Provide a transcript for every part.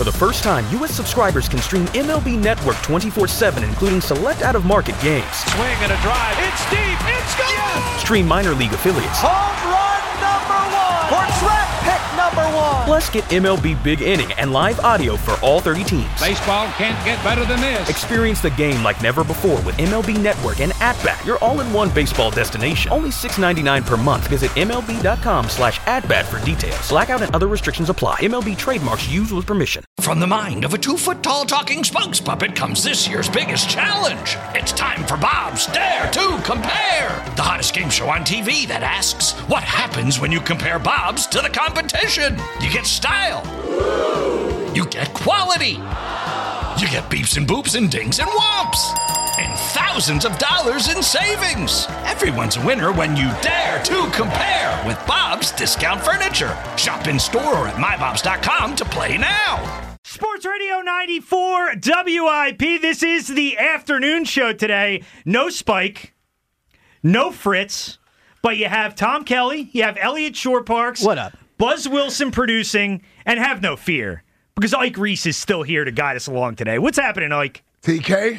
For the first time, U.S. subscribers can stream MLB Network 24/7, including select out-of-market games. Swing and a drive. It's deep. It's gone. Yes! Stream minor league affiliates. Home run number 1. Or draft pick number 1. Plus, get MLB Big Inning and live audio for all 30 teams. Baseball can't get better than this. Experience the game like never before with MLB Network and At-Bat, your all-in-one baseball destination. Only $6.99 per month. Visit MLB.com/atbat for details. Blackout and other restrictions apply. MLB trademarks used with permission. From the mind of a 2-foot-tall talking Spunks puppet comes this year's biggest challenge. It's time for Bob's Dare to Compare, the hottest game show on TV that asks, what happens when you compare Bob's to the competition? You get style. You get quality. You get beeps and boops and dings and whomps. And thousands of dollars in savings. Everyone's a winner when you dare to compare with Bob's Discount Furniture. Shop in store or at mybobs.com to play now. Sports Radio 94 WIP. This is the afternoon show today. No Spike, no Fritz, but you have Tom Kelly, you have Elliot Shore-Parks. What up? Buzz Wilson producing, and have no fear, because Ike Reese is still here to guide us along today. What's happening, Ike? TK,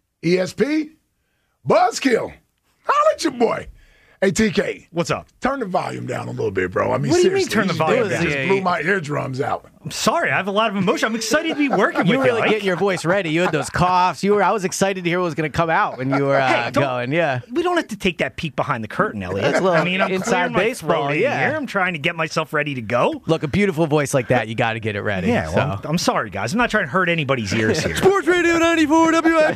ESP, Buzzkill. Holla at your boy. Hey, TK. What's up? Turn the volume down a little bit, bro. I mean, What do you mean seriously, turn the volume down? Just blew my eardrums out. I'm sorry. I have a lot of emotion. I'm excited to be working with you, You were really Ike. getting your voice ready. You had those coughs. I was excited to hear what was going to come out when you were going. Yeah. We don't have to take that peek behind the curtain, Elliot. That's a little I mean, I'm inside clearing my baseball, throat in yeah. here. I'm trying to get myself ready to go. Look, a beautiful voice like that, you got to get it ready. Yeah, so. well, I'm sorry, guys. I'm not trying to hurt anybody's ears here. Sports Radio 94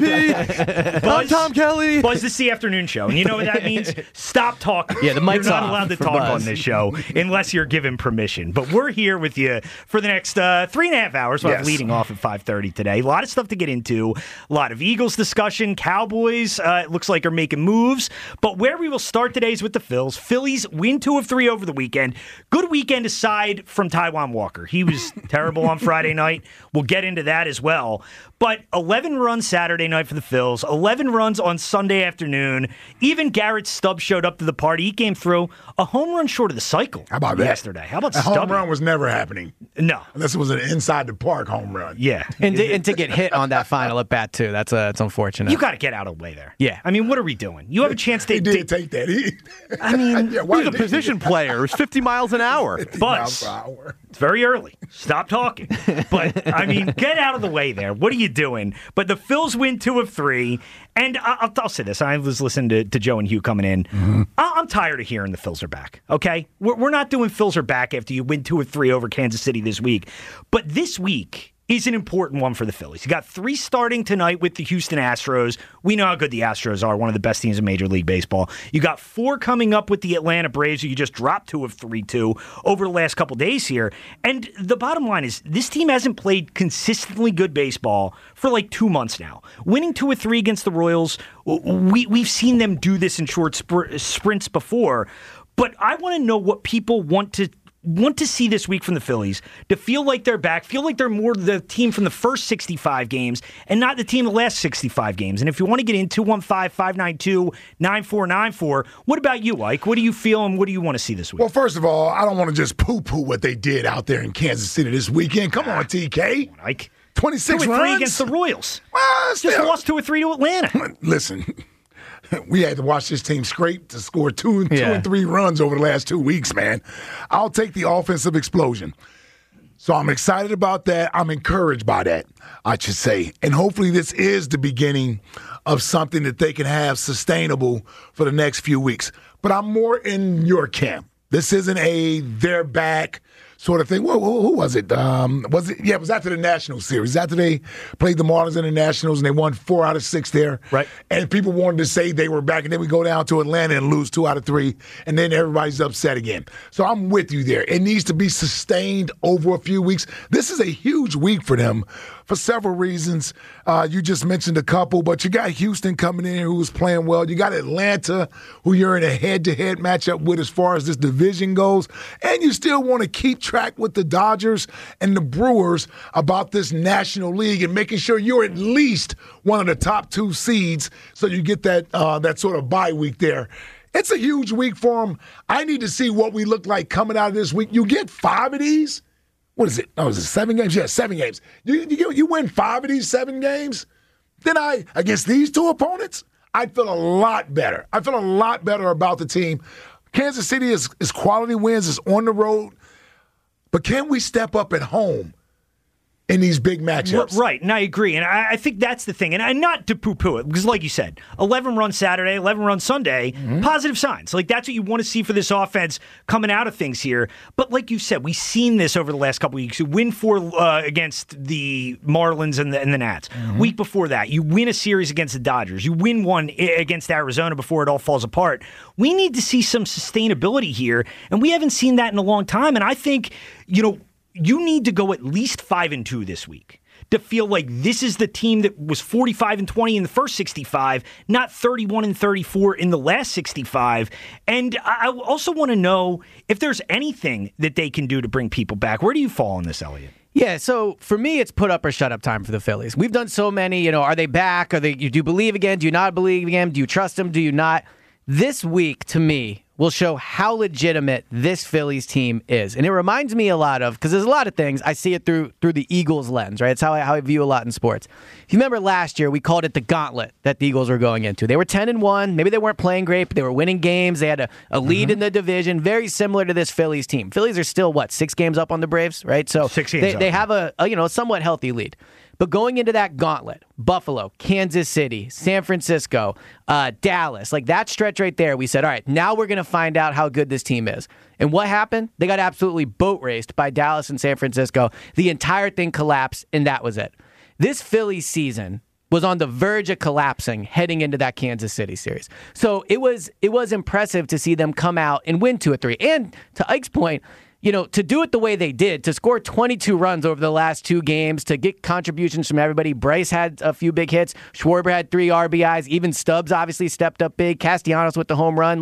WIP. I'm Tom Kelly. Buzz, this is the afternoon show, and you know what that means? Stop talking. Yeah, the mic's You're not off allowed to for talk Buzz. on this show unless you're given permission. But we're here with you for the next 3.5 hours. We'll have Yes. leading off at 5:30 today. A lot of stuff to get into. A lot of Eagles discussion. Cowboys, it looks like, are making moves. But where we will start today is with the Phils. Phillies win 2 of 3 over the weekend. Good weekend aside from Taijuan Walker. He was terrible on Friday night. We'll get into that as well. But 11 runs Saturday night for the Phils, 11 runs on Sunday afternoon. Even Garrett Stubbs showed up to the party. He came through a home run short of the cycle. How about that? Yesterday. How about A home Stubbs? run was never happening. No. Unless it was an inside the park home run. Yeah. And to get hit on that final at bat, too. It's unfortunate. You got to get out of the way there. Yeah. I mean, what are we doing? You have a chance to... He did take that. I mean, yeah, why He's a did he- position player. It was 50 miles an hour. 50 miles Buzz. per hour. It's very early. Stop talking. But, I mean, get out of the way there. What are you doing? But the Phils win 2 of 3. And I'll say this. I was listening to Joe and Hugh coming in. Mm-hmm. I'm tired of hearing the Phils are back, okay? We're not doing Phils are back after you win 2 of 3 over Kansas City this week. But this week is an important one for the Phillies. You got 3 starting tonight with the Houston Astros. We know how good the Astros are, one of the best teams in Major League Baseball. You got 4 coming up with the Atlanta Braves, who you just dropped 2 of 3 to over the last couple days here. And the bottom line is this team hasn't played consistently good baseball for like 2 months now. Winning 2 of 3 against the Royals, we've seen them do this in short sprints before. But I want to know what people want to see this week from the Phillies, to feel like they're back, feel like they're more the team from the first 65 games and not the team of the last 65 games. And if you want to get in 215-592-9494, what about you, Ike? What do you feel and what do you want to see this week? Well, first of all, I don't want to just poo-poo what they did out there in Kansas City this weekend. Come on, TK. Ike. 26 2 of 3 runs against the Royals. Well, Just still. lost 2 of 3 to Atlanta. Listen, we had to watch this team scrape to score two and 3 runs over the last 2 weeks, man. I'll take the offensive explosion. So I'm excited about that. I'm encouraged by that, I should say. And hopefully this is the beginning of something that they can have sustainable for the next few weeks. But I'm more in your camp. This isn't a they're back sort of thing. Who was it? It was after the National Series. After they played the Marlins in the Nationals and they won 4 out of 6 there. Right. And people wanted to say they were back, and then we go down to Atlanta and lose 2 out of 3, and then everybody's upset again. So I'm with you there. It needs to be sustained over a few weeks. This is a huge week for them for several reasons. You just mentioned a couple, but you got Houston coming in who's playing well. You got Atlanta, who you're in a head-to-head matchup with as far as this division goes. And you still want to keep track with the Dodgers and the Brewers about this National League and making sure you're at least one of the top 2 seeds so you get that sort of bye week there. It's a huge week for them. I need to see what we look like coming out of this week. You get 5 of these, what is it? Oh, is it 7 games? Yeah, 7 games. You win 5 of these 7 games, then against these 2 opponents, I'd feel a lot better. I feel a lot better about the team. Kansas City is quality wins, is on the road, but can we step up at home in these big matchups? Right, and I agree. And I think that's the thing. And not to poo-poo it, because like you said, 11 runs Saturday, 11 runs Sunday, positive signs. Like, that's what you want to see for this offense coming out of things here. But like you said, we've seen this over the last couple of weeks. You win 4 against the Marlins and the Nats. Week before that, you win a series against the Dodgers. You win one against Arizona before it all falls apart. We need to see some sustainability here, and we haven't seen that in a long time. And I think, you need to go at least 5-2 this week to feel like this is the team that was 45-20 in the first 65, not 31-34 in the last 65. And I also want to know if there's anything that they can do to bring people back. Where do you fall on this, Elliot? Yeah, so for me, it's put up or shut up time for the Phillies. We've done so many, are they back? Do you believe again? Do you not believe again? Do you trust them? Do you not? This week, to me, will show how legitimate this Phillies team is. And it reminds me a lot of, because there's a lot of things, I see it through the Eagles lens, right? It's how I view a lot in sports. If you remember last year, we called it the gauntlet that the Eagles were going into. They were 10-1. Maybe they weren't playing great, but they were winning games. They had a lead in the division, very similar to this Phillies team. Phillies are still, 6 games up on the Braves, right? So 6 games they have a somewhat healthy lead. But going into that gauntlet, Buffalo, Kansas City, San Francisco, Dallas, like that stretch right there, we said, all right, now we're going to find out how good this team is. And what happened? They got absolutely boat raced by Dallas and San Francisco. The entire thing collapsed, and that was it. This Phillies season was on the verge of collapsing heading into that Kansas City series. So it was impressive to see them come out and win 2 or 3. And to Ike's point, to do it the way they did, to score 22 runs over the last 2 games, to get contributions from everybody. Bryce had a few big hits. Schwarber had 3 RBIs. Even Stubbs obviously stepped up big. Castellanos with the home run.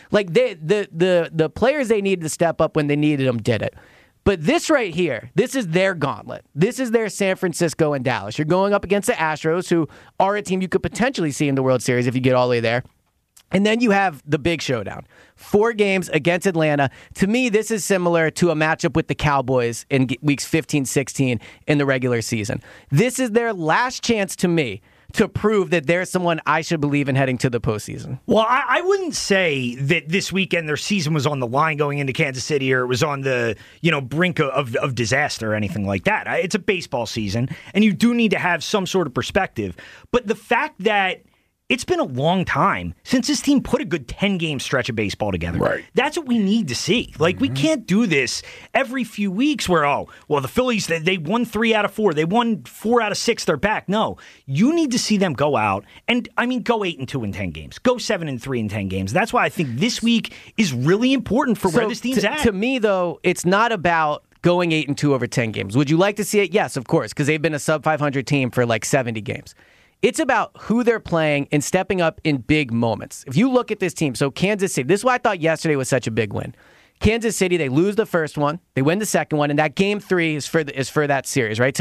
The players they needed to step up when they needed them did it. But this right here, this is their gauntlet. This is their San Francisco and Dallas. You're going up against the Astros, who are a team you could potentially see in the World Series if you get all the way there. And then you have the big showdown. 4 games against Atlanta. To me, this is similar to a matchup with the Cowboys in weeks 15, 16 in the regular season. This is their last chance, to me, to prove that there's someone I should believe in heading to the postseason. Well, I wouldn't say that this weekend their season was on the line going into Kansas City, or it was on the brink of disaster or anything like that. It's a baseball season, and you do need to have some sort of perspective. But the fact that it's been a long time since this team put a good 10-game stretch of baseball together. Right. That's what we need to see. We can't do this every few weeks where, the Phillies, they won 3 out of 4. They won 4 out of 6. They're back. No. You need to see them go out and, go 8-2 in 10 games. Go 7-3 in 10 games. That's why I think this week is really important for where this team's at. To me, though, it's not about going 8-2 over 10 games. Would you like to see it? Yes, of course, because they've been a sub-500 team for 70 games. It's about who they're playing and stepping up in big moments. If you look at this team, so Kansas City, this is why I thought yesterday was such a big win. Kansas City, they lose the first one, they win the second one, and that game 3 is for that series, right?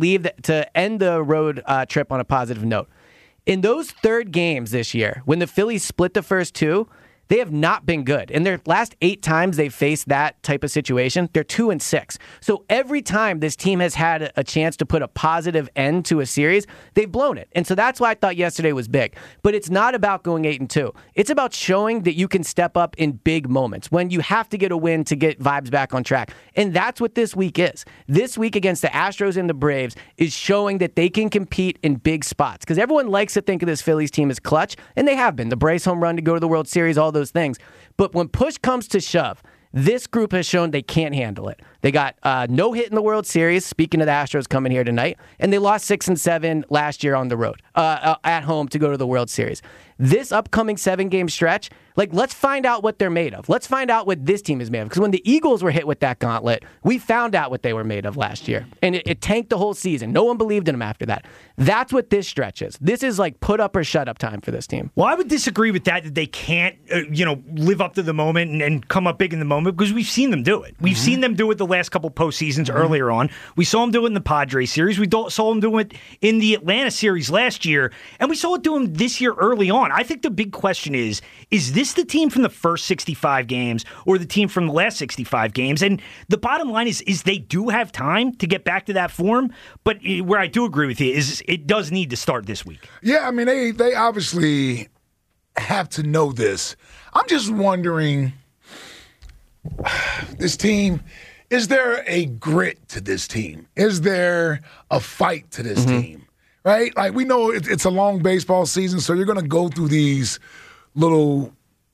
To end the road trip on a positive note. In those 3rd games this year, when the Phillies split the first 2, they have not been good. In their last 8 times they've faced that type of situation, they're 2-6. So every time this team has had a chance to put a positive end to a series, they've blown it. And so that's why I thought yesterday was big. But it's not about going 8-2. It's about showing that you can step up in big moments when you have to get a win to get vibes back on track. And that's what this week is. This week against the Astros and the Braves is showing that they can compete in big spots. Because everyone likes to think of this Phillies team as clutch, and they have been. The Bryce home run to go to the World Series, all those things. But when push comes to shove, this group has shown they can't handle it. They got no hit in the World Series, speaking of the Astros coming here tonight, and they lost 6-7 last year on the road, at home to go to the World Series. This upcoming 7-game stretch, let's find out what they're made of. Let's find out what this team is made of. Because when the Eagles were hit with that gauntlet, we found out what they were made of last year. And it tanked the whole season. No one believed in them after that. That's what this stretch is. This is put up or shut up time for this team. Well, I would disagree with that they can't, live up to the moment and come up big in the moment, because we've seen them do it. We've seen them do it the the last couple postseasons earlier on. We saw him do it in the Padres series. We saw him do it in the Atlanta series last year, and we saw it do him this year early on. I think the big question is this the team from the first 65 games or the team from the last 65 games? And the bottom line is they do have time to get back to that form, but where I do agree with you is it does need to start this week. Yeah, I mean, they obviously have to know this. I'm just wondering, this team, is there a grit to this team? Is there a fight to this team? Right? Like, we know it's a long baseball season, so you're going to go through these little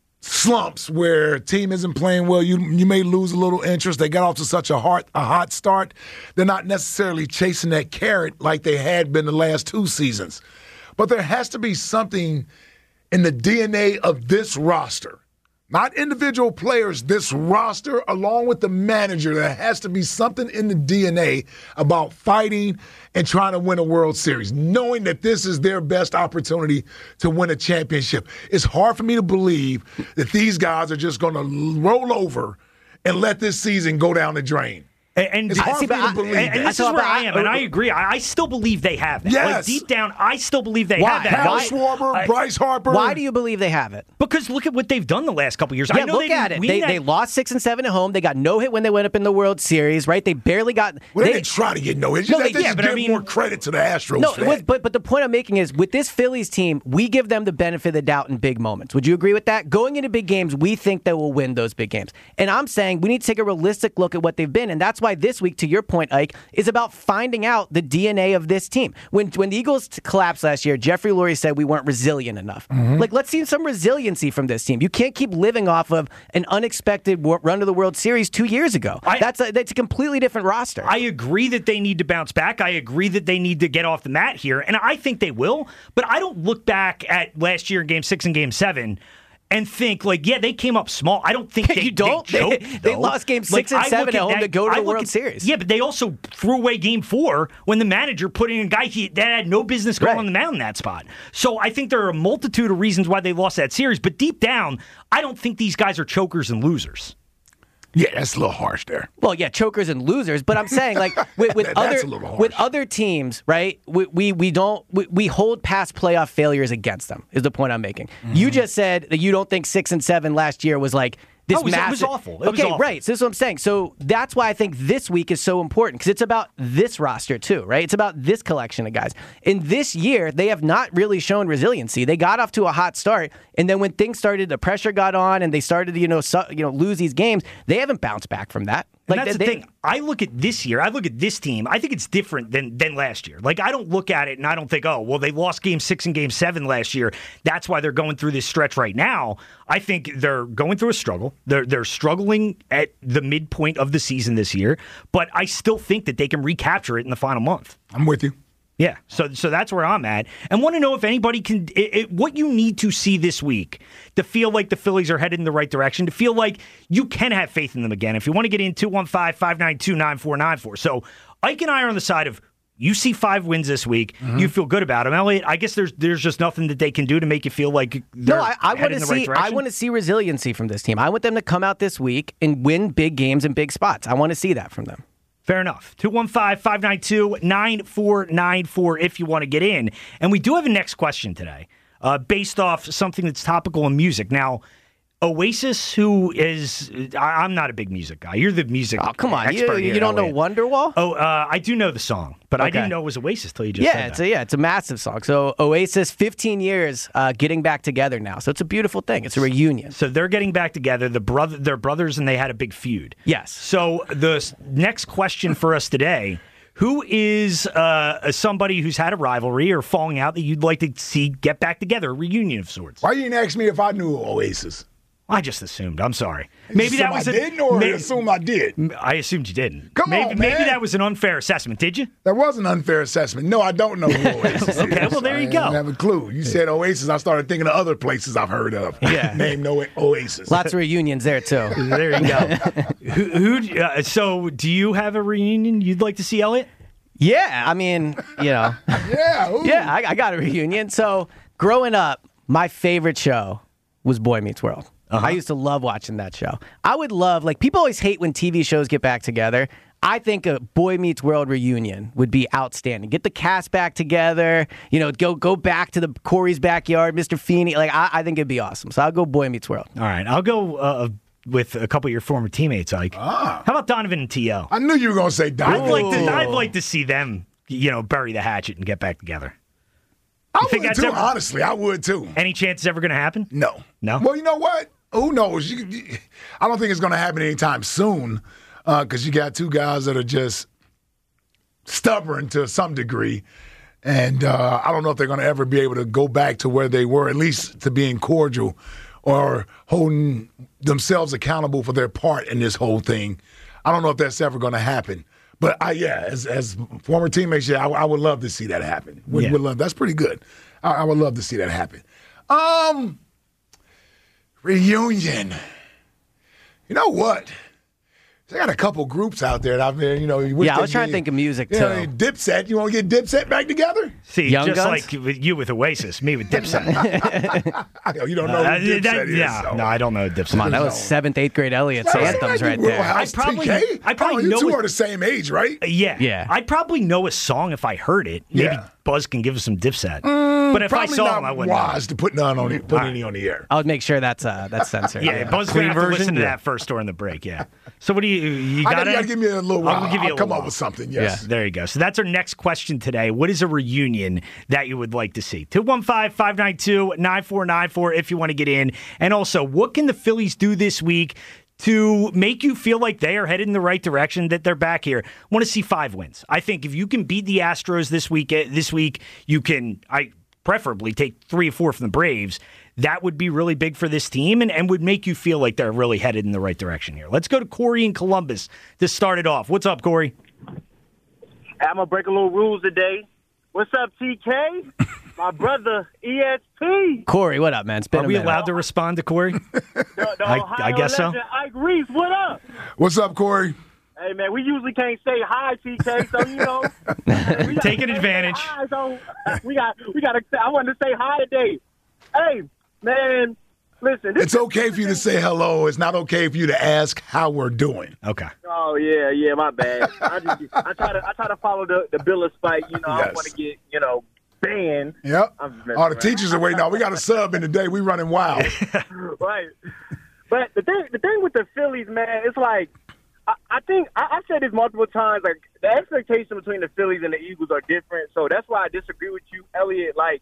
slumps where a team isn't playing well. You may lose a little interest. They got off to such a hot start. They're not necessarily chasing that carrot like they had been the last 2 seasons. But there has to be something in the DNA of this roster, not individual players, this roster along with the manager. There has to be something in the DNA about fighting and trying to win a World Series, knowing that this is their best opportunity to win a championship. It's hard for me to believe that these guys are just going to roll over and let this season go down the drain. And it's hard for me to believe that. And this is where I am, and I agree. I still believe they have that. Yes. Like, deep down, I still believe they have that. Hal Schwarber, Bryce Harper. Why do you believe they have it? Because look at what they've done the last couple years. Yeah, I know look at it. They lost 6 and 7 at home. They got no hit when they went up in the World Series, right? They barely got. Well, they didn't try to get no hit. They just give more credit to the Astros. No, but the point I'm making is with this Phillies team, we give them the benefit of the doubt in big moments. Would you agree with that? Going into big games, we think they will win those big games. And I'm saying we need to take a realistic look at what they've been, and that's why this week, to your point, Ike, is about finding out the DNA of this team. When the Eagles collapsed last year, Jeffrey Lurie said we weren't resilient enough. Like, let's see some resiliency from this team. You can't keep living off of an unexpected run to the World Series 2 years ago. That's a completely different roster. I agree that they need to bounce back. I agree that they need to get off the mat here, and I think they will. But I don't look back at last year in Game 6 and Game 7 and think, like, yeah, they came up small. I don't think they choked, they lost Game 6 and 7 at home to go to the World Series. Yeah, but they also threw away Game 4 when the manager put in a guy that had no business going on the mound in that spot. So I think there are a multitude of reasons why they lost that series. But deep down, I don't think these guys are chokers and losers. Yeah, that's a little harsh there. Well, yeah, chokers and losers, but I'm saying, like, with other teams, right? We hold past playoff failures against them. Is the point I'm making? You just said that you don't think 6 and 7 last year was like this massive. It was awful. Right. So this is what I'm saying. So that's why I think this week is so important, because it's about this roster too, right? It's about this collection of guys. In this year, they have not really shown resiliency. They got off to a hot start, and then when things started, the pressure got on, and they started to lose these games. They haven't bounced back from that. Like, and that's the thing. I look at this year. I look at this team. I think it's different than last year. Like, I don't look at it and I don't think, oh, well, they lost Game 6 and Game 7 last year. That's why they're going through this stretch right now. I think they're going through a struggle. They're struggling at the midpoint of the season this year, but I still think that they can recapture it in the final month. I'm with you. Yeah, so that's where I'm at. And want to know if anybody can, what you need to see this week to feel like the Phillies are headed in the right direction, to feel like you can have faith in them again. If you want to get in, 215-592-9494. So Ike and I are on the side of, you see 5 wins this week, you feel good about them. Elliot, I guess there's just nothing that they can do to make you feel like they're headed in the right direction. I want to see resiliency from this team. I want them to come out this week and win big games in big spots. I want to see that from them. Fair enough. 215-592-9494 if you want to get in. And we do have a next question today based off something that's topical in music. Now, Oasis, who is... I'm not a big music guy. You're the music expert. Oh, come on. You don't know Wonderwall? Oh, I do know the song, but I didn't know it was Oasis till you just said that. It's a massive song. So Oasis, 15 years getting back together now. So it's a beautiful thing. It's a reunion. So they're getting back together. They're brothers, and they had a big feud. Yes. So the next question for us today... Who is somebody who's had a rivalry or falling out that you'd like to see get back together, a reunion of sorts? Why you didn't ask me if I knew Oasis? I just assumed. I'm sorry. Maybe that was I didn't, or assume I did. I assumed you didn't. Come on, man. Maybe that was an unfair assessment. Did you? That was an unfair assessment. No, I don't know who Oasis is. Okay, well, there you go. I didn't have a clue. You said Oasis, I started thinking of other places I've heard of. Yeah. Name no Oasis. Lots of reunions there, too. There you go. So do you have a reunion you'd like to see, Elliot? Yeah, I mean, Yeah. I got a reunion. So growing up, my favorite show was Boy Meets World. I used to love watching that show. I would love, like, people always hate when TV shows get back together. I think a Boy Meets World reunion would be outstanding. Get the cast back together, go back to the Corey's backyard, Mr. Feeney. Like, I think it'd be awesome. So I'll go Boy Meets World. All right. I'll go with a couple of your former teammates, Ike. How about Donovan and T.O.? I knew you were going to say Donovan. I'd like to see them, bury the hatchet and get back together. I would too, honestly. I would too. Any chance it's ever going to happen? No. No? Well, you know what? Who knows? I don't think it's going to happen anytime soon because you got two guys that are just stubborn to some degree. And I don't know if they're going to ever be able to go back to where they were, at least to being cordial or holding themselves accountable for their part in this whole thing. I don't know if that's ever going to happen. But, as former teammates, I would love to see that happen. Would love. That's pretty good. I would love to see that happen. Reunion. You know what? I got a couple groups out there that I've been, I was trying to think of music, too. Dipset. You want to get Dipset back together? See, Young just Guns? like you with Oasis, me with Dipset. You don't know who Dipset is. Yeah, so. no, I don't know who Dipset Come on, is. that was 7th, 8th grade Elliot's anthems right there. I probably know you two are the same age, right? Yeah. I'd probably know a song if I heard it. Maybe Buzz can give us some Dipset. But if I saw him, I wouldn't. Wise to put none on it, put any on the air. I would make sure that's censored. Yeah, Buzz going to have to listen to that first during the break, So what do you got? You got to give me a little while. I'll come up with something, yes. Yeah, there you go. So that's our next question today. What is a reunion that you would like to see? 215-592-9494 if you want to get in. And also, what can the Phillies do this week to make you feel like they are headed in the right direction, that they're back here? I want to see 5 wins. I think if you can beat the Astros this week, you can preferably take 3 or 4 from the Braves. That would be really big for this team and would make you feel like they're really headed in the right direction here. Let's go to Corey in Columbus to start it off. What's up, Corey? I'm going to break a little rules today. What's up, TK? My brother, ESP. Corey, what up, man? It's been Are a we minute. allowed to respond to Corey? I guess so. Ike Reese, what up? What's up, Corey? Hey, man, we usually can't say hi, TK, so, we taking advantage. Hi, so we got to. I wanted to say hi today. Hey, man, listen. It's okay for you to say hello. It's not okay for you to ask how we're doing. Okay. Oh, yeah, my bad. I try to follow the bill of spite. I don't want to get, banned. Yep. All the teachers are waiting. We got a sub in today. We running wild. Right. But the thing with the Phillies, man, it's like, I think I've said this multiple times. Like, the expectation between the Phillies and the Eagles are different. So that's why I disagree with you, Elliot. Like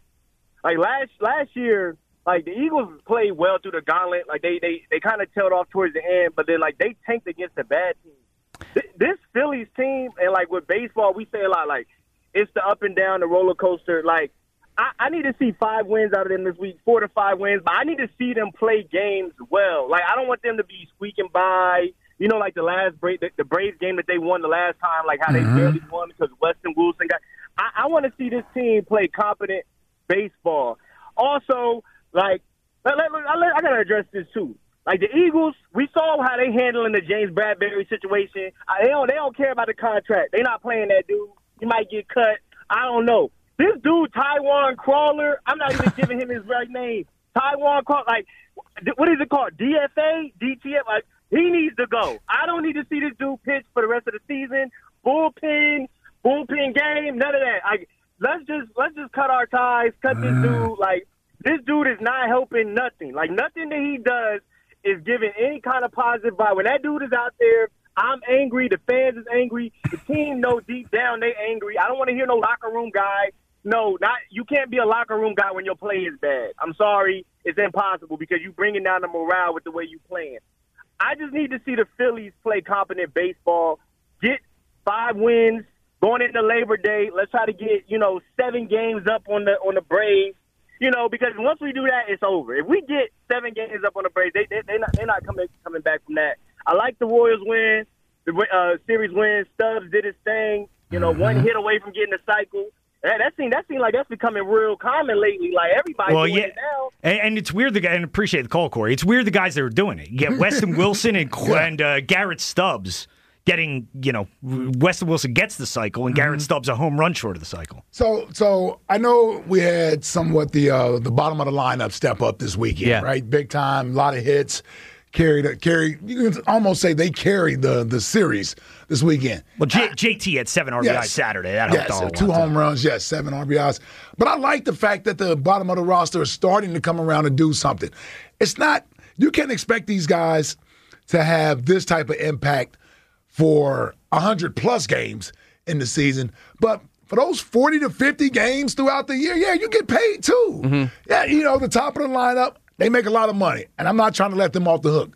last year, like, the Eagles played well through the gauntlet. Like, they kind of tailed off towards the end, but then, like, they tanked against the bad team. This Phillies team, and, like, with baseball, we say a lot, like, it's the up and down, the roller coaster. Like, I need to see 5 wins out of them this week, 4 to 5 wins, but I need to see them play games well. Like, I don't want them to be squeaking by. Like the Braves game that they won the last time, like how they barely won because Weston Wilson got. I want to see this team play competent baseball. Also, like, I got to address this too. Like, the Eagles, we saw how they handling the James Bradbury situation. They don't care about the contract. They're not playing that dude. He might get cut. I don't know. This dude, Taiwan Crawler, I'm not even giving him his right name. Taiwan Crawler, like, what is it called? DFA? DTF? Like, he needs to go. I don't need to see this dude pitch for the rest of the season. Bullpen game, none of that. Let's just cut our ties, cut this dude. Like, this dude is not helping nothing. Like, nothing that he does is giving any kind of positive vibe. When that dude is out there, I'm angry. The fans is angry. The team knows deep down they angry. I don't want to hear no locker room guy. No, you can't be a locker room guy when your play is bad. I'm sorry. It's impossible because you bringing down the morale with the way you playing. I just need to see the Phillies play competent baseball, get 5 wins going into Labor Day. Let's try to get, 7 games up on the Braves, because once we do that, it's over. If we get 7 games up on the Braves, they're not coming back from that. I like the Royals win, the series win. Stubbs did his thing, 1 hit away from getting the cycle. That seemed like that's becoming real common lately. Like, everybody's doing it now. And it's weird, and appreciate the call, Corey. It's weird the guys that are doing it. You get Weston Wilson and Garrett Stubbs, getting, Weston Wilson gets the cycle and Garrett Stubbs a home run short of the cycle. So I know we had somewhat the bottom of the lineup step up this weekend, right? Big time, a lot of hits. You can almost say they carried the series this weekend. Well, JT had 7 RBIs Saturday. That helped all 2 home runs, 7 RBIs. But I like the fact that the bottom of the roster is starting to come around and do something. It's not – you can't expect these guys to have this type of impact for 100-plus games in the season. But for those 40 to 50 games throughout the year, you get paid too. Mm-hmm. Yeah, the top of the lineup, they make a lot of money, and I'm not trying to let them off the hook.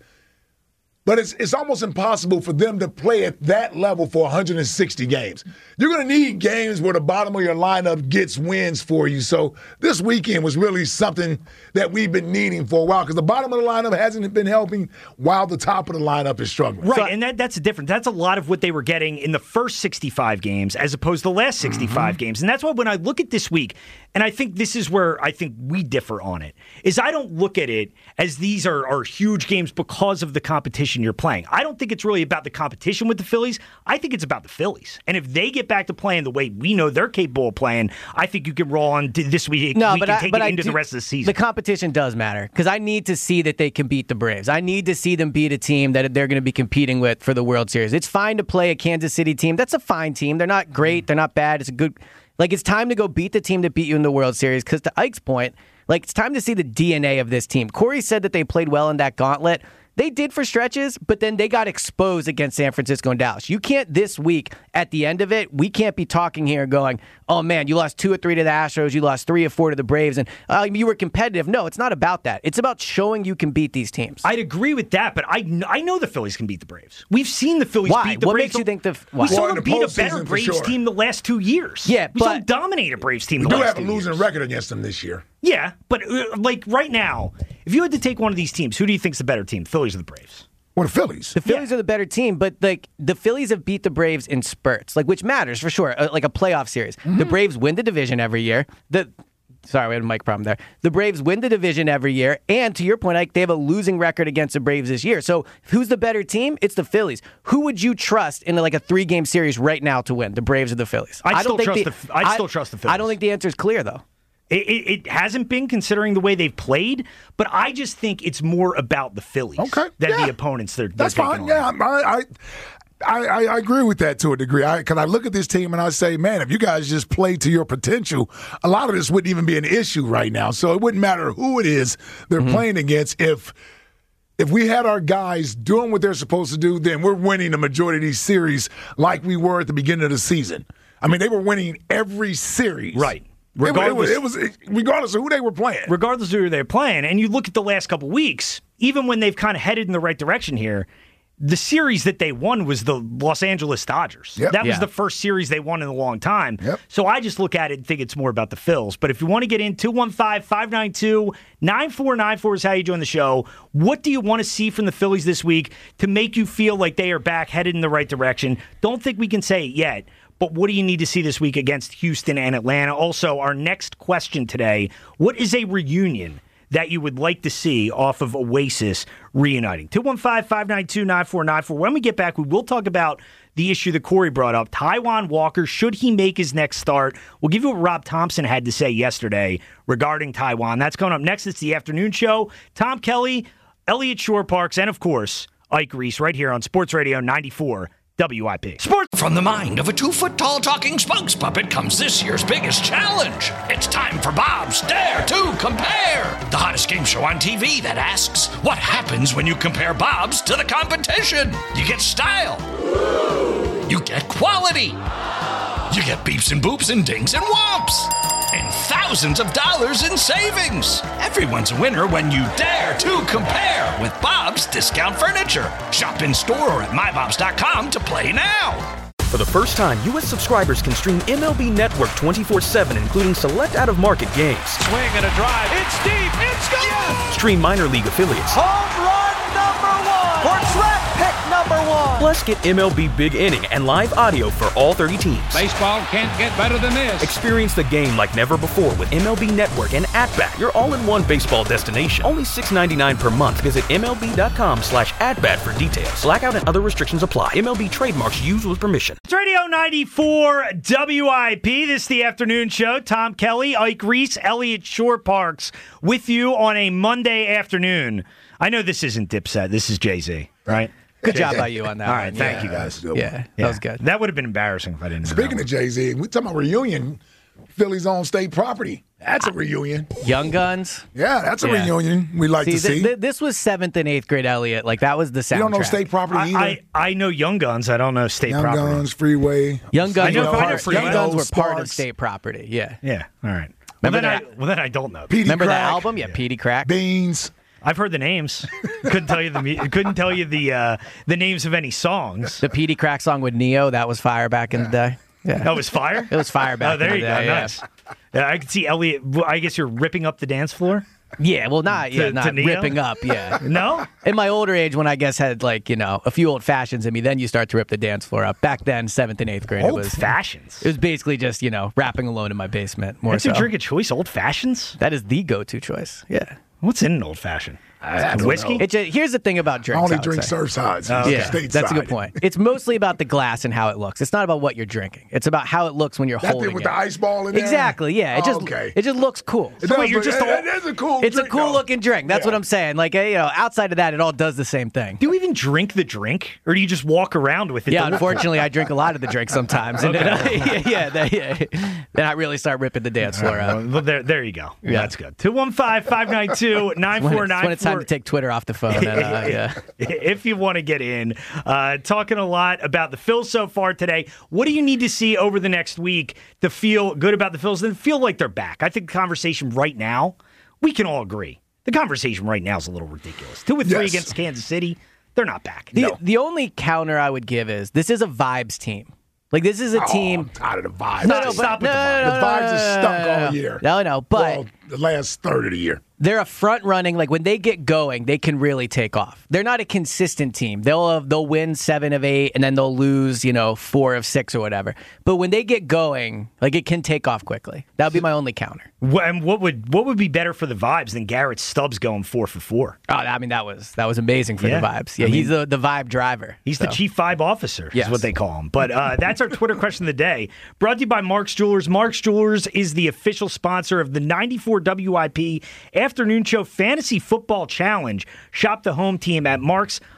But it's almost impossible for them to play at that level for 160 games. You're going to need games where the bottom of your lineup gets wins for you. So this weekend was really something that we've been needing for a while because the bottom of the lineup hasn't been helping while the top of the lineup is struggling. Right, and that's the difference. That's a lot of what they were getting in the first 65 games as opposed to the last 65 games. And that's why when I look at this week, and I think this is where I think we differ on it, is I don't look at it as these are huge games because of the competition you're playing. I don't think it's really about the competition with the Phillies. I think it's about the Phillies. And if they get back to playing the way we know they're capable of playing, I think you can roll on this week. No, but take it into the rest of the season. The competition does matter because I need to see that they can beat the Braves. I need to see them beat a team that they're going to be competing with for the World Series. It's fine to play a Kansas City team. That's a fine team. They're not great. They're not bad. It's a good... it's time to go beat the team that beat you in the World Series because to Ike's point, it's time to see the DNA of this team. Corey said that they played well in that gauntlet. They did for stretches, but then they got exposed against San Francisco and Dallas. You can't this week, at the end of it, we can't be talking here going, oh man, you lost 2 or 3 to the Astros, you lost 3 or 4 to the Braves, and you were competitive. No, it's not about that. It's about showing you can beat these teams. I'd agree with that, but I know the Phillies can beat the Braves. We've seen the Phillies beat the Braves. What makes you think we saw them beat a better Braves team the last 2 years. Yeah, we saw them dominate a Braves team the last 2 years. We do have a losing record against them this year. Yeah, but right now, if you had to take one of these teams, who do you think's the better team, Phillies or the Braves? Well, the Phillies. The Phillies are the better team, but the Phillies have beat the Braves in spurts, which matters for sure, like a playoff series. Mm-hmm. The Braves win the division every year. Sorry, we had a mic problem there. The Braves win the division every year, and to your point, Ike, they have a losing record against the Braves this year. So who's the better team? It's the Phillies. Who would you trust in a 3-game series right now to win, the Braves or the Phillies? I still trust the Phillies. I don't think the answer is clear, though. It hasn't been considering the way they've played, but I just think it's more about the Phillies than the opponents they're That's taking fine. On. I agree with that to a degree. Because I look at this team and I say, man, if you guys just play to your potential, a lot of this wouldn't even be an issue right now. So it wouldn't matter who it is they're playing against. If we had our guys doing what they're supposed to do, then we're winning the majority of these series like we were at the beginning of the season. I mean, they were winning every series. Right. Regardless of who they were playing. Regardless of who they were playing. And you look at the last couple weeks, even when they've kind of headed in the right direction here, the series that they won was the Los Angeles Dodgers. Yep. That was the first series they won in a long time. Yep. So I just look at it and think it's more about the Phils. But if you want to get in, 215-592-9494 is how you join the show. What do you want to see from the Phillies this week to make you feel like they are back, headed in the right direction? Don't think we can say it yet. But what do you need to see this week against Houston and Atlanta? Also, our next question today, what is a reunion that you would like to see off of Oasis reuniting? 215-592-9494. When we get back, we will talk about the issue that Corey brought up. Taijuan Walker, should he make his next start? We'll give you what Rob Thompson had to say yesterday regarding Taijuan. That's coming up next. It's the afternoon show. Tom Kelly, Elliot Shore-Parks, and of course, Ike Reese right here on Sports Radio 94 WIP. Sports. From the mind of a 2-foot-tall talking spokes puppet comes this year's biggest challenge. It's time for Bob's Dare to Compare, the hottest game show on TV that asks, what happens when you compare Bob's to the competition? You get style. You get quality. You get beeps and boops and dings and whomps. And thousands of dollars in savings. Everyone's a winner when you dare to compare with Bob's Discount Furniture. Shop in store or at mybobs.com to play now. For the first time, U.S. subscribers can stream MLB Network 24/7, including select out-of-market games. Swing and a drive. It's deep. It's gone. Stream minor league affiliates. Home run number 1 for track pick number number one. Plus, get MLB Big Inning and live audio for all 30 teams. Baseball can't get better than this. Experience the game like never before with MLB Network and At-Bat, your all-in-one baseball destination. Only $6.99 per month. Visit MLB.com/at-bat for details. Blackout and other restrictions apply. MLB trademarks used with permission. It's Radio 94 WIP. This is the afternoon show. Tom Kelly, Ike Reese, Elliot Shore Parks with you on a Monday afternoon. I know this isn't Dipset. This is Jay-Z, right? Good job by you on that. All right, thank you guys. Yeah, that was good. That would have been embarrassing if I didn't. Speaking of Jay-Z, we talking about reunion. Philly's on state property. That's a reunion. Young Guns. Yeah, that's a reunion we like to see. This was 7th and 8th grade Elliot. Like, that was the soundtrack. You don't know state property either? I know Young Guns. I don't know state property. Young Guns, Freeway. Young Guns, Young Young Guns were part of Sparks. state property. Yeah. Yeah, all right. Remember then I don't know. Petey Remember Crack. the album? Yeah, Petey Crack. Beans. I've heard the names. Couldn't tell you the names of any songs. The Petey Crack song with Neo, that was fire back in the day. Yeah. That was fire? It was fire back in the day. Oh, there you go. Yeah. Nice. Yeah, I could see Elliot. I guess you're ripping up the dance floor? Yeah, well, not To Neo? ripping up, yeah. No? In my older age, when I guess had a few old fashions in me, then you start to rip the dance floor up. Back then, 7th and 8th grade, Old it was fashions? It was basically just rapping alone in my basement. More That's so. your drink of choice, old fashions? That is the go-to choice. Yeah. What's in an old fashioned? Whiskey? Here's the thing about I drinks. only would drink say. Surfsides. Yeah, that's a good point. It's mostly about the glass and how it looks. It's not about what you're drinking. It's about how it looks when you're That holding thing with it. the ice ball in there? Exactly. Yeah. It just looks cool. It So does you're look- just it is a cool It's a drink, cool though. looking drink. That's what I'm saying. Like, outside of that, it all does the same thing. Do you even drink the drink? Or do you just walk around with it? Yeah, to look unfortunately, I drink a lot of the drink sometimes. And then I really start ripping the dance floor All up. right, well, there you go. Yeah. That's good. 215-592-9494. When it's time to take Twitter off the phone. And, If you want to get in, talking a lot about the Phils so far today. What do you need to see over the next week to feel good about the Phils and feel like they're back? I think the conversation right now, we can all agree. The conversation right now is a little ridiculous. 2-3 against Kansas City, they're not back. The only counter I would give is this is a vibes team. Like, this is a team. I'm tired of the vibes. Stop with the vibes. The vibes are stunk all year. No, but Well, the last third of the year. they're a front running. Like, when they get going, they can really take off. They're not a consistent team. They'll win 7 of 8 and then they'll lose 4 of 6 or whatever. But when they get going, like, it can take off quickly. That would be my only counter. And what would be better for the vibes than Garrett Stubbs going 4 for 4? Oh, I mean, that was amazing for Yeah. the vibes. Yeah, I mean, he's the vibe driver. He's the chief vibe officer, Yes. is what they call him. But that's our Twitter question of the day. Brought to you by Mark's Jewelers. Mark's Jewelers is the official sponsor of the 94 WIP Afternoon Show Fantasy Football Challenge. Shop the home team at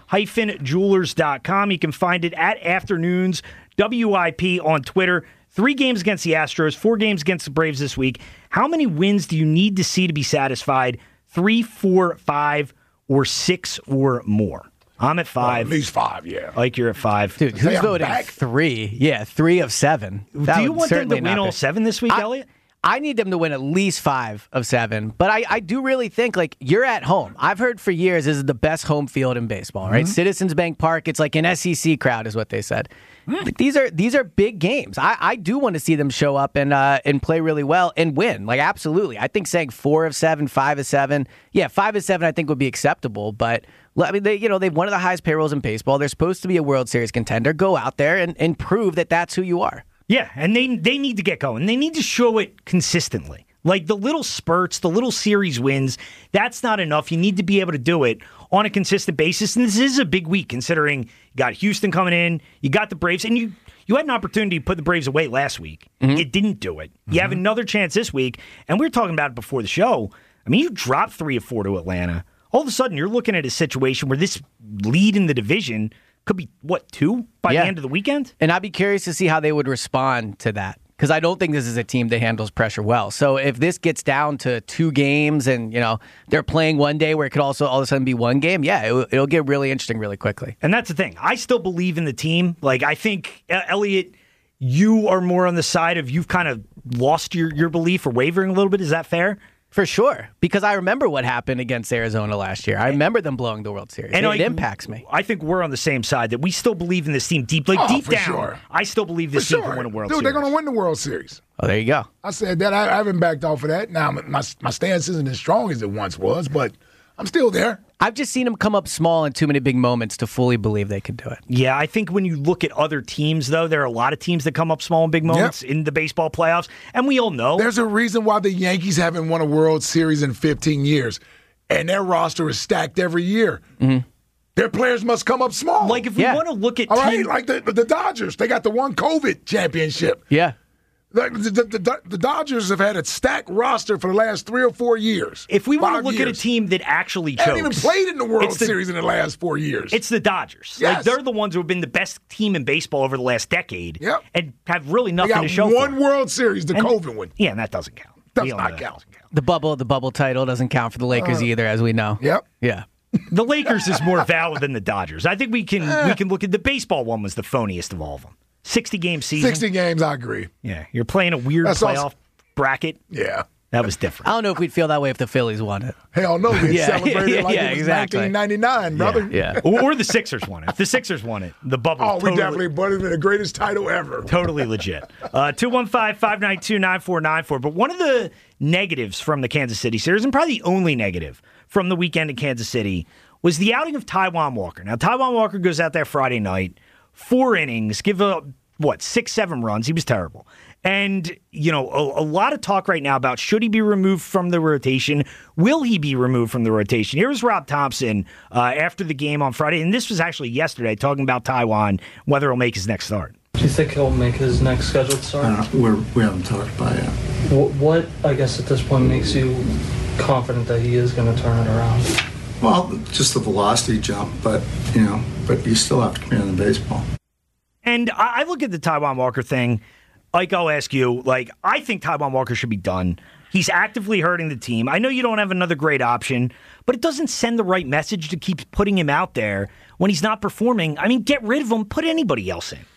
marks-jewelers.com. You can find it at Afternoons WIP on Twitter. 3 games against the Astros, 4 games against the Braves this week. How many wins do you need to see to be satisfied? 3, 4, 5, or 6 or more? I'm at 5. At least 5, yeah. Like you're at 5. Dude, who's I'm voting back. 3? Yeah, 3 of 7. Do you want them to win all 7 this week, Elliot? I need them to win at least 5 of 7, but I do really think, like, you're at home. I've heard for years this is the best home field in baseball, right? Citizens Bank Park, it's like an SEC crowd is what they said. Like, these are big games. I do want to see them show up and play really well and win. Like, absolutely. I think saying 4 of 7, 5 of 7, 5 of 7 I think would be acceptable, but I mean, they've one of the highest payrolls in baseball. They're supposed to be a World Series contender. Go out there and prove that that's who you are. Yeah, and they need to get going. They need to show it consistently. Like the little spurts, the little series wins, that's not enough. You need to be able to do it on a consistent basis. And this is a big week considering you got Houston coming in, you got the Braves, and you had an opportunity to put the Braves away last week. You didn't do it. You have another chance this week. And we were talking about it before the show. I mean, you dropped 3 of 4 to Atlanta. All of a sudden, you're looking at a situation where this lead in the division could be, 2 by the end of the weekend? And I'd be curious to see how they would respond to that, because I don't think this is a team that handles pressure well. So if this gets down to 2 games and, they're playing one day where it could also all of a sudden be 1 game, it'll get really interesting really quickly. And that's the thing. I still believe in the team. Like, I think, Elliot, you are more on the side of you've kind of lost your belief or wavering a little bit. Is that fair? For sure, because I remember what happened against Arizona last year. I remember them blowing the World Series. And it impacts me. I think we're on the same side, that we still believe in this team deep down. Sure. I still believe this team can win a World Series. They're going to win the World Series. Oh, there you go. I said that. I haven't backed off of that. Now, my stance isn't as strong as it once was, but I'm still there. I've just seen them come up small in too many big moments to fully believe they can do it. Yeah, I think when you look at other teams, though, there are a lot of teams that come up small in big moments in the baseball playoffs, and we all know. There's a reason why the Yankees haven't won a World Series in 15 years, and their roster is stacked every year. Mm-hmm. Their players must come up small. Like, if we want to look at all right, like the Dodgers, they got the one COVID championship. Yeah. The Dodgers have had a stacked roster for the last 3 or 4 years. If we want to look at a team that actually chokes. Haven't even played in the World Series in the last 4 years. It's the Dodgers. Yes. Like, they're the ones who have been the best team in baseball over the last decade and have really nothing they got to show one for. World Series, the COVID one. Yeah, and that doesn't count. Does not count. The bubble title doesn't count for the Lakers either, as we know. Yep. Yeah. The Lakers is more valid than the Dodgers. I think we can look at the baseball one was the phoniest of all of them. 60-game season. 60 games, I agree. Yeah, you're playing a weird playoff bracket. Yeah. That was different. I don't know if we'd feel that way if the Phillies won it. Hell no, we'd celebrate it like it was exactly. 1999, brother. Yeah. Or the Sixers won it. If the Sixers won it, the bubble. Oh, we definitely put it in the greatest title ever. Totally legit. 215-592-9494. But one of the negatives from the Kansas City series, and probably the only negative from the weekend in Kansas City, was the outing of Taijuan Walker. Now, Taijuan Walker goes out there Friday night, 4 innings, give up, 6-7 runs. He was terrible. And, a lot of talk right now about should he be removed from the rotation? Will he be removed from the rotation? Here was Rob Thompson after the game on Friday, and this was actually yesterday, talking about Taijuan, whether he'll make his next start. Do you think he'll make his next scheduled start? We haven't talked about it yet. What, I guess, at this point makes you confident that he is going to turn it around? Well, just the velocity jump, but you still have to command the baseball. And I look at the Taijuan Walker thing, like I'll ask you, I think Taijuan Walker should be done. He's actively hurting the team. I know you don't have another great option, but it doesn't send the right message to keep putting him out there when he's not performing. I mean, get rid of him, put anybody else in.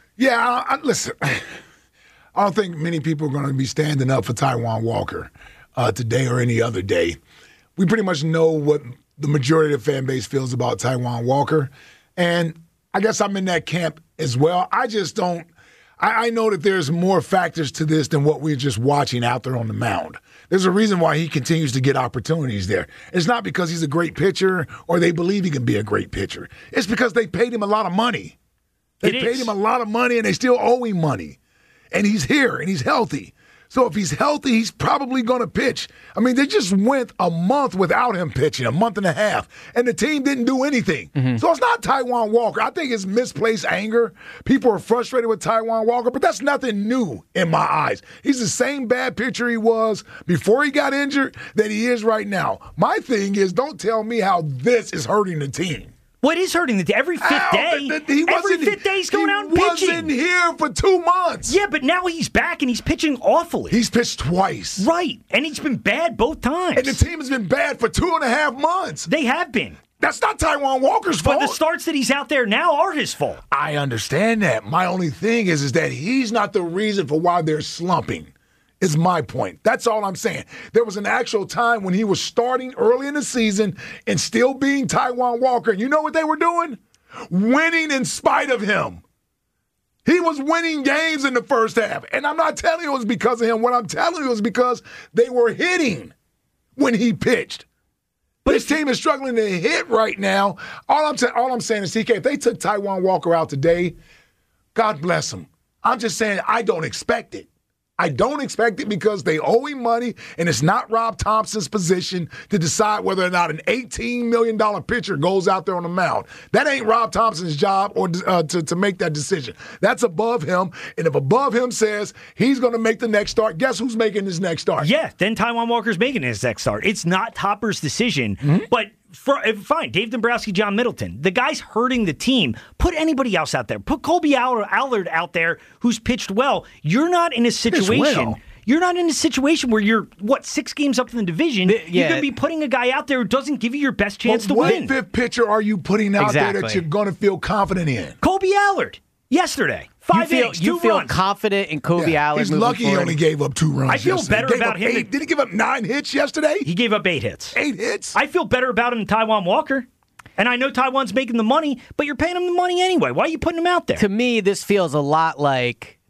Yeah, listen, I don't think many people are going to be standing up for Taijuan Walker today or any other day. We pretty much know what the majority of the fan base feels about Taijuan Walker. And I guess I'm in that camp as well. I just don't. I know that there's more factors to this than what we're just watching out there on the mound. There's a reason why he continues to get opportunities there. It's not because he's a great pitcher or they believe he can be a great pitcher. It's because they paid him a lot of money. They paid him a lot of money and they still owe him money. And he's here and he's healthy. So if he's healthy, he's probably going to pitch. I mean, they just went a month without him pitching, a month and a half, and the team didn't do anything. Mm-hmm. So it's not Taijuan Walker. I think it's misplaced anger. People are frustrated with Taijuan Walker, but that's nothing new in my eyes. He's the same bad pitcher he was before he got injured that he is right now. My thing is, don't tell me how this is hurting the team. What is hurting the team? Every fifth day? Every fifth day he's going out and pitching. He wasn't here for 2 months. Yeah, but now he's back and he's pitching awfully. He's pitched twice. Right, and he's been bad both times. And the team has been bad for 2.5 months. They have been. That's not Taijuan Walker's fault. But the starts that he's out there now are his fault. I understand that. My only thing is that he's not the reason for why they're slumping. Is my point. That's all I'm saying. There was an actual time when he was starting early in the season and still being Taijuan Walker. And you know what they were doing? Winning in spite of him. He was winning games in the first half. And I'm not telling you it was because of him. What I'm telling you is because they were hitting when he pitched. But this team is struggling to hit right now. All I'm saying is, TK, if they took Taijuan Walker out today, God bless him. I'm just saying I don't expect it. I don't expect it because they owe him money, and it's not Rob Thompson's position to decide whether or not an $18 million pitcher goes out there on the mound. That ain't Rob Thompson's job or to make that decision. That's above him, and if above him says he's going to make the next start, guess who's making his next start? Yeah, then Taijuan Walker's making his next start. It's not Topper's decision, but fine, Dave Dombrowski, John Middleton. The guy's hurting the team. Put anybody else out there. Put Colby Allard out there who's pitched well. You're not in a situation. You're not in a situation where you're, 6 games up in the division. You're going to be putting a guy out there who doesn't give you your best chance to win. What fifth pitcher are you putting out there that you're going to feel confident in? Colby Allard. Yesterday. 5 innings, 2 runs. You feel runs. confident in Colby Allard. He's lucky he only gave up 2 runs. I feel better about him. Did he give up 9 hits yesterday? He gave up 8 hits. 8 hits? I feel better about him than Taijuan Walker. And I know Taijuan's making the money, but you're paying him the money anyway. Why are you putting him out there? To me, this feels a lot like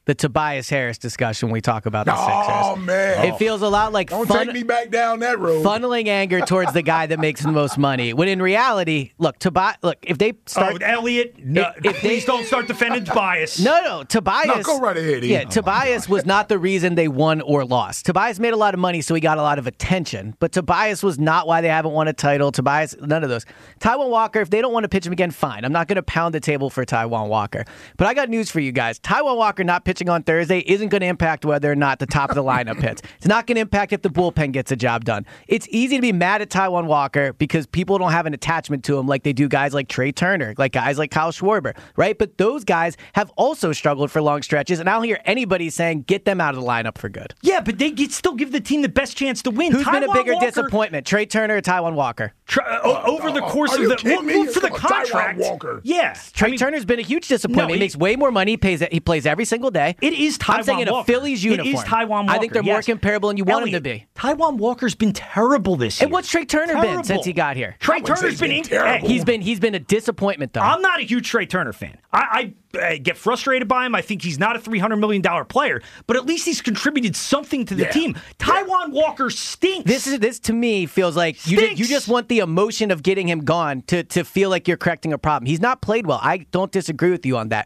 the Tobias Harris discussion when we talk about the Sixers. Oh, man. It feels a lot like Don't take me back down that road. funneling anger towards the guy that makes the most money. When in reality, look, if they start... Oh, Elliot, no, please don't start defending Tobias. No, Tobias... No, go right ahead, Ian. Yeah, Tobias was not the reason they won or lost. Tobias made a lot of money, so he got a lot of attention. But Tobias was not why they haven't won a title. Tobias, none of those. Taijuan Walker, if they don't want to pitch him again, fine. I'm not going to pound the table for Taijuan Walker. But I got news for you guys. Taijuan Walker not pitching on Thursday isn't going to impact whether or not the top of the lineup hits. It's not going to impact if the bullpen gets a job done. It's easy to be mad at Taijuan Walker because people don't have an attachment to him like they do guys like Trey Turner, like guys like Kyle Schwarber, right? But those guys have also struggled for long stretches, and I don't hear anybody saying get them out of the lineup for good. Yeah, but they still give the team the best chance to win. Who's been a bigger Walker, disappointment, Trey Turner or Taijuan Walker? Over the course of the for the contract, yeah. Trey Turner's been a huge disappointment. He makes way more money. He plays every single day. It is Taijuan I'm saying in a Phillies uniform. It is Taijuan Walker. I think they're more comparable than you want him to be. Taijuan Walker's been terrible this year. And what's Trey Turner been since he got here? Trey Turner's been terrible. He's been a disappointment though. I'm not a huge Trey Turner fan. I get frustrated by him. I think he's not a $300 million player, but at least he's contributed something to the team. Taijuan Walker stinks. This to me feels like you just want the emotion of getting him gone to feel like you're correcting a problem. He's not played well. I don't disagree with you on that.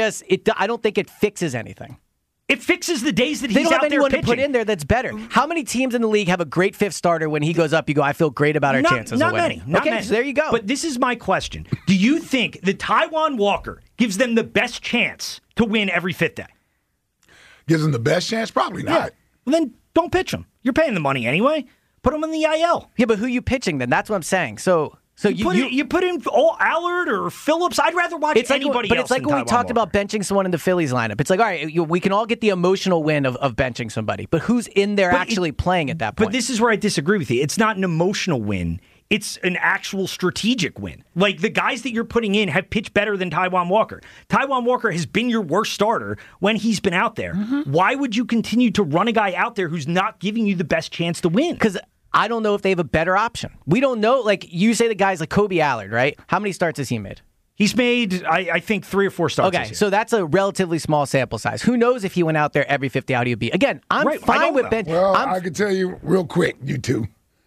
I don't think it fixes anything. It fixes the days that he's out there pitching. They don't have anyone to put in there that's better. How many teams in the league have a great fifth starter when he goes up, you go, I feel great about our chances of winning? Not many. So there you go. But this is my question. Do you think that Taijuan Walker gives them the best chance to win every fifth day? Gives them the best chance? Probably not. Yeah. Well, then don't pitch him. You're paying the money anyway. Put him in the IL. Yeah, but who are you pitching then? That's what I'm saying. So you put in Allard or Phillips. I'd rather watch anybody else. But it's like when we talked about benching someone in the Phillies lineup. It's like, all right, we can all get the emotional win of benching somebody, but who's in there actually playing at that point? But this is where I disagree with you. It's not an emotional win. It's an actual strategic win. Like, the guys that you're putting in have pitched better than Taijuan Walker. Taijuan Walker has been your worst starter when he's been out there. Mm-hmm. Why would you continue to run a guy out there who's not giving you the best chance to win? Because I don't know if they have a better option. We don't know. Like, you say the guys like Kobe Allard, right? How many starts has he made? He's made, I think, 3 or 4 starts. Okay, so that's a relatively small sample size. Who knows if he went out there every 50 out, he'd be. Again, I'm fine with Ben. Well, I can tell you real quick, you two.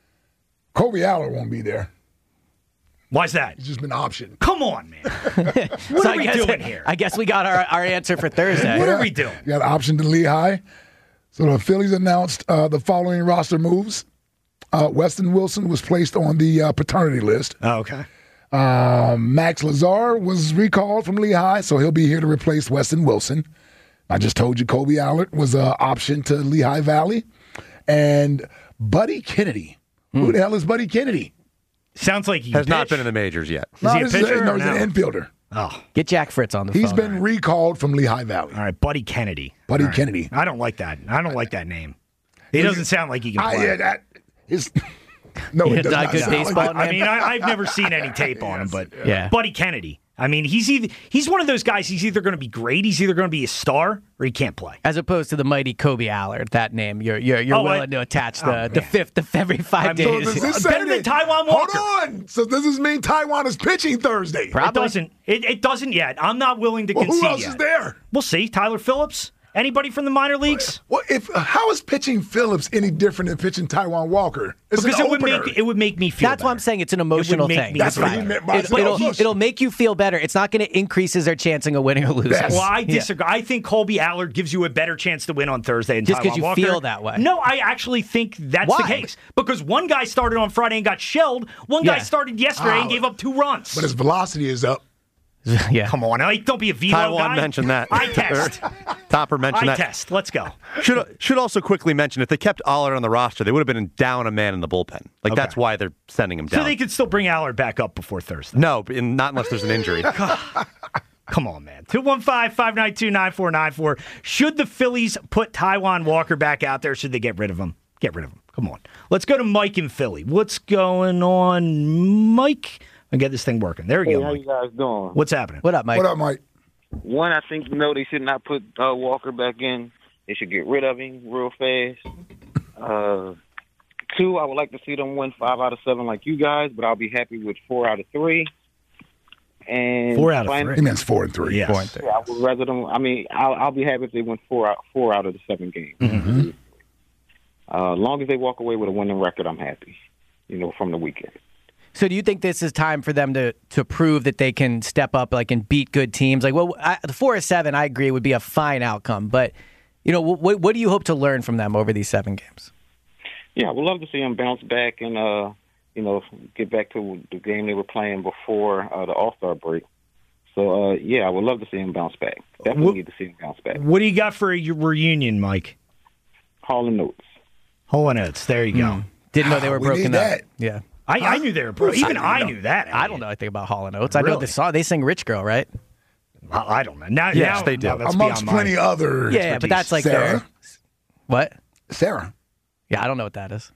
Kobe Allard won't be there. Why's that? He's just been optioned. Come on, man. What are we doing here? I guess we got our answer for Thursday. What are we doing? You got an option to Lehigh. So the Phillies announced the following roster moves. Weston Wilson was placed on the paternity list. Oh, okay. Max Lazar was recalled from Lehigh, so he'll be here to replace Weston Wilson. I just told you Kobe Allard was an option to Lehigh Valley. And Buddy Kennedy. Who the hell is Buddy Kennedy? Sounds like he has not been in the majors yet. Is he a pitcher? No, he's an infielder. Oh, get Jack Fritz on the phone. He's been recalled from Lehigh Valley. All right, Buddy Kennedy. Buddy Kennedy. I don't like that. I don't like that name. He doesn't sound like he can play. Yeah, that is. No, it does not good baseball like name. I mean, I've never seen any tape on him, but yeah. Buddy Kennedy. I mean, he's one of those guys. He's either going to be great, he's either going to be a star, or he can't play. As opposed to the mighty Kobe Allard, that name you're willing to attach the fifth of every 5 days. So does this better than Taijuan Walker. Hold on. So does this mean Taijuan is pitching Thursday? Probably. It doesn't yet. I'm not willing to concede who else yet. is there? We'll see. Tyler Phillips. Anybody from the minor leagues? Well, how is pitching Phillips any different than pitching Taijuan Walker? Because it would make me feel. That's better. why I'm saying it's an emotional thing. That's what he meant by it'll make you feel better. It's not going to increase their chancing of winning or losing. Well, I disagree. I think Colby Allard gives you a better chance to win on Thursday than just because you feel that way. No, I actually think that's the case. Because one guy started on Friday and got shelled. One guy started yesterday and gave up 2 runs. But his velocity is up. Yeah. Come on, don't be a velo guy. Taijuan mentioned that. Eye test. Topper mentioned that. Eye test. Let's go. Should also quickly mention, if they kept Allard on the roster, they would have been down a man in the bullpen. That's why they're sending him down. So they could still bring Allard back up before Thursday. No, not unless there's an injury. Come on, man. 215-592-9494. Should the Phillies put Taijuan Walker back out there? Should they get rid of him? Get rid of him. Come on. Let's go to Mike in Philly. What's going on, Mike? And get this thing working. There you go, Mike. How you guys doing? What's happening? What up, Mike? What up, Mike? One, I think they should not put Walker back in. They should get rid of him real fast. 2, I would like to see them win 5 out of 7 like you guys, but I'll be happy with 4 out of 3. And 4 out of 3. He means 4 and 3. Yes. 4 and 3. Yeah, I would rather them. I mean, I'll be happy if they win four out of the 7 games. Mm-hmm. As long as they walk away with a winning record, I'm happy. From the weekend. So do you think this is time for them to prove that they can step up, like, and beat good teams? Like, the 4-7, I agree, would be a fine outcome. But, what do you hope to learn from them over these 7 games? Yeah, I would love to see them bounce back and, get back to the game they were playing before the All-Star break. So, I would love to see them bounce back. Definitely need to see them bounce back. What do you got for a reunion, Mike? Hall & Oates. Hall & Oates. There you go. Didn't know they were broken up. Yeah. I knew they were broken. Even I knew that. I don't know anything about Hall & Oates. Really? I know the song. They sing Rich Girl, right? I don't know. Yes, they do. Amongst plenty others. Yeah, but that's like Sarah. What? Sarah. Yeah, I don't know what that is.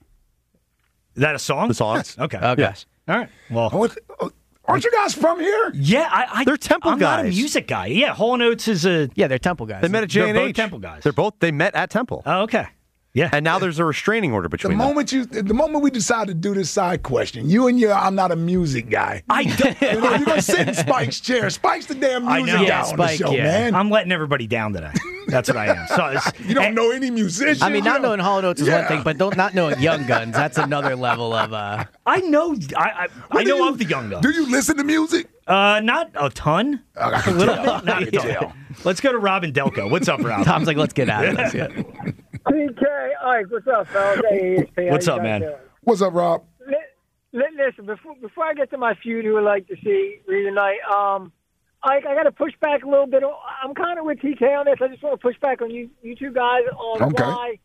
Is that a song? The songs? Okay. Yes. All right. Well, aren't you guys from here? Yeah, they're Temple I'm guys. not a music guy. Yeah, Hall & Oates is a... Yeah, they're Temple guys. They met at They're J&H. both Temple guys. They met at Temple. Oh, okay. Yeah. And now there's a restraining order between them. The moment we decide to do this side question, I'm not a music guy. I don't. You're going to sit in Spike's chair. Spike's the damn music guy on the show, man. I'm letting everybody down today. That's what I am. So you don't know any musicians. I mean, not knowing Hall & Oates is one thing, but not knowing Young Guns, that's another level of... I know. I know of the Young Guns. Do you listen to music? Not a ton. A little bit. Not a ton. Let's go to Robin Delco. What's up, Rob? Tom's like, let's get out of this. Yeah. PK, Ike, what's up, fellas? Hey, what's up, man? What's up, Rob? Listen, before I get to my feud, who would like to see read tonight, Ike, I got to push back a little bit. I'm kind of with TK on this. I just want to push back on you two guys on why.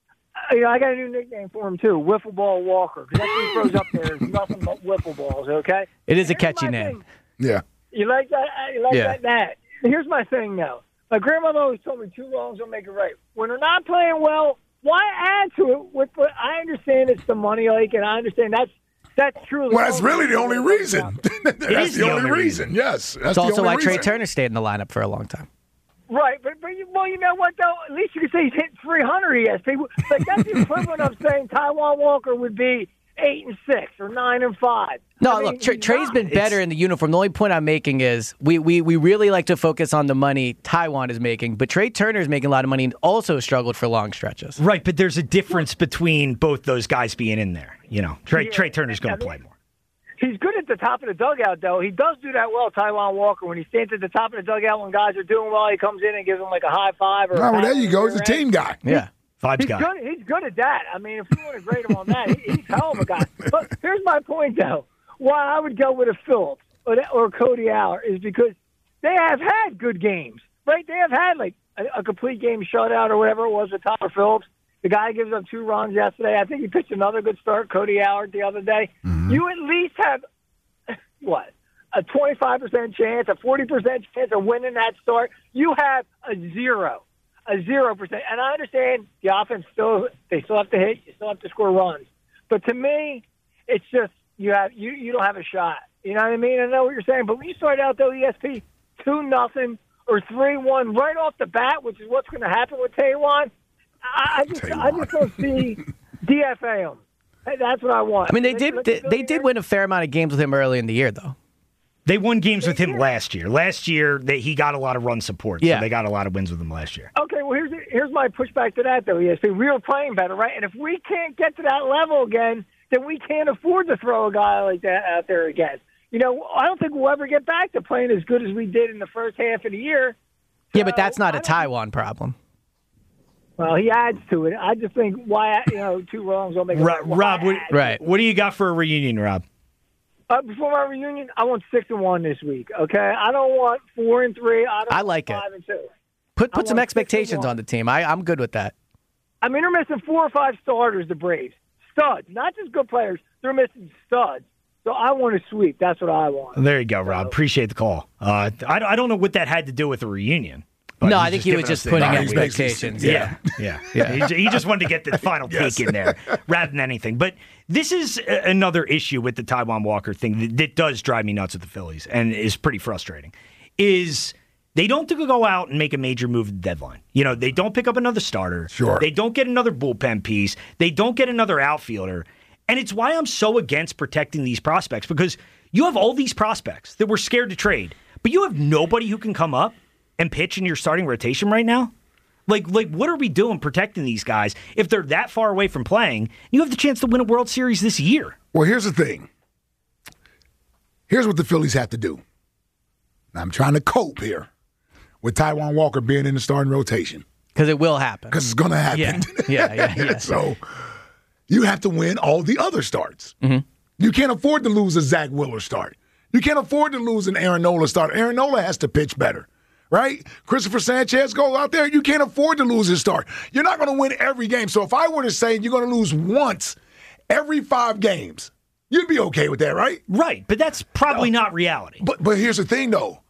I got a new nickname for him too, Wiffle Ball Walker. Because that's what he throws up there. It's nothing but wiffle balls. Okay. It is a catchy name. Yeah. You like that? You like that? Here's my thing now. My grandmother always told me 2 wrongs don't make it right. When they're not playing well, why add to it? I understand it's the money, Ike, and I understand that's truly. Well, that's really the only reason. That's the only reason. Yes, that's it's also why reason. Trey Turner stayed in the lineup for a long time. Right, but you know what though? At least you can say he's hitting 300 ESP. Like that's the equivalent of saying Taijuan Walker would be 8-6 or 9-5. No, look, Trey's been better in the uniform. The only point I'm making is we really like to focus on the money Taijuan is making, but Trey Turner is making a lot of money and also struggled for long stretches. Right, but there's a difference between both those guys being in there. Trey Turner's going to play more. He's good at the top of the dugout, though. He does do that well, Taijuan Walker. When he stands at the top of the dugout when guys are doing well, he comes in and gives them like a high five. Well, there you go. He's a team guy. Yeah. Vibes guy. He's good at that. I mean, if you want to grade him on that, he's a hell of a guy. But here's my point, though. Why I would go with a Phillips or Cody Aller is because they have had good games, right? They have had like a complete game shutout or whatever it was with Tyler Phillips. The guy gives up 2 runs yesterday. I think he pitched another good start, Cody Aller, the other day. Mm-hmm. You at least have, a 25% chance, a 40% chance of winning that start. You have a 0%. And I understand the offense they still have to hit, you still have to score runs. But to me, it's just you don't have a shot. You know what I mean? I know what you're saying, but when you start out though, ESP 2-0 or 3-1 right off the bat, which is what's going to happen with Taijuan, I just don't see DFA him. That's what I want. I mean, they did win a fair amount of games with him early in the year, though. They won games with him last year. Last year, he got a lot of run support. So they got a lot of wins with him last year. Okay, well, here's my pushback to that, though, ESP. We were playing better, right? And if we can't get to that level again, then we can't afford to throw a guy like that out there again. I don't think we'll ever get back to playing as good as we did in the first half of the year. Yeah, but that's not a Taijuan problem. Well, he adds to it. I just think why 2 wrongs don't make it right. Rob, what do you got for a reunion, Rob? Before my reunion, I want 6-1 this week. Okay, I don't want 4-3. I like it. 5-2. Put some expectations on the team. I'm good with that. I mean, they're missing 4 or 5 starters. The Braves, studs, not just good players. They're missing studs. So I want to sweep. That's what I want. There you go, Rob. Appreciate the call. I don't know what that had to do with the reunion. No, I think he was just putting expectations. Yeah. He just wanted to get the final take in there rather than anything. But this is another issue with the Taijuan Walker thing that does drive me nuts with the Phillies and is pretty frustrating, is they don't go out and make a major move at the deadline. They don't pick up another starter. Sure. They don't get another bullpen piece. They don't get another outfielder. And it's why I'm so against protecting these prospects, because You have all these prospects that we're scared to trade, but you have nobody who can come up and pitch in your starting rotation right now? Like, what are we doing protecting these guys if they're that far away from playing? You have the chance to win a World Series this year. Well, here's the thing. Here's what the Phillies have to do. I'm trying to cope here with Taijuan Walker being in the starting rotation. Because it will happen. Because it's going to happen. Yeah. So you have to win all the other starts. Mm-hmm. You can't afford to lose a Zach Wheeler start. You can't afford to lose an Aaron Nola start. Aaron Nola has to pitch better, right? Christopher Sanchez goes out there. You can't afford to lose his start. You're not going to win every game. So if I were to say you're going to lose once every 5 games, you'd be okay with that, right? Right, but that's probably not reality. But here's the thing, though.